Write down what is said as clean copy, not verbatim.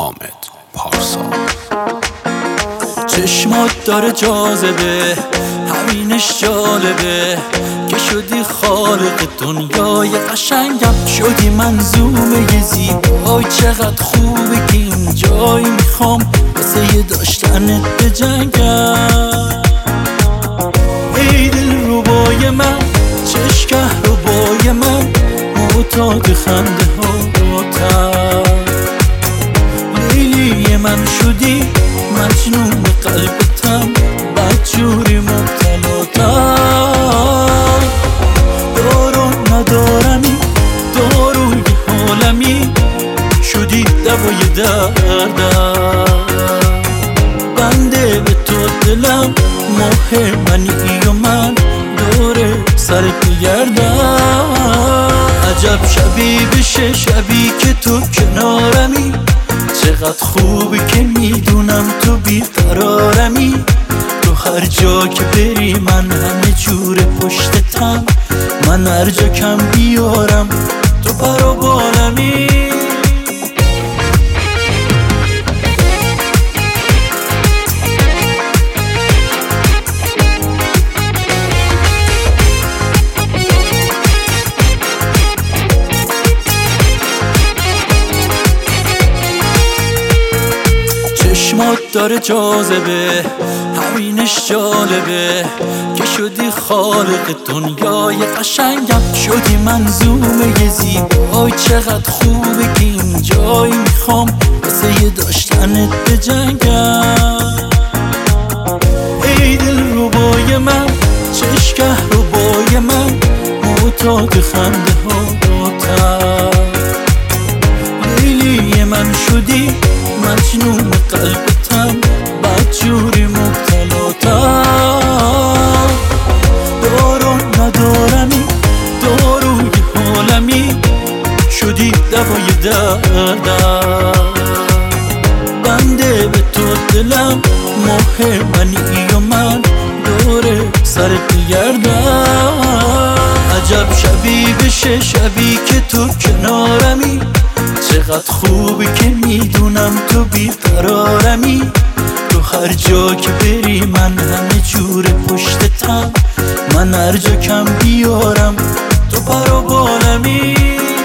حامد پارسا. چشمات داره جاذبه، همینش جالبه که شدی خالق دنیای قشنگم، شدی منظومه زیبای. چقدر خوبه که این جایی میخوام واسه یه داشتنت بجنگم. ای دل ربای من، چشم کهربای من، معتاد خنده هاتم. لیلی من شدی، مجنون قلبتم، بدجوری مبتلاتم. دارو ندارمی، داروی حالمی، شدی دوای دردم. بنده به تو دلم، ماه منی و من دوره سرت میگردم. عجب شبی بشه، شبی که تو کنارمی، چقدر خوبی که میدونم تو بیقرارمی. تو هر جا که بری من همه جور پشتتم، من هر جا کم بیارم تو پر و بالمی. چشمات داره جاذبه، همینش جالبه که شدی خالق دنیای قشنگم، شدی منظومه زیبای. چقدر خوبه که این جایی میخوام واسه یه داشتنت بجنگم. ای دل ربای من، چشم کهربای من، معتاد خنده هاتم. لیلی من شدی، مجنون قلبتم، بدجوری مبتلاتم. دارو ندارمی، داروی حالمی، شدی دوای دردم. بنده به تو دلم، ماه منی و من دوره سرت میگردم. عجب شبی بشه، شبی که تو کنارمی، چقدر خوبی که میدونم تو بیقرارمی. تو هر جا که بری من همه جور پشتتم، من هر جا کم بیارم تو پر و بالمی.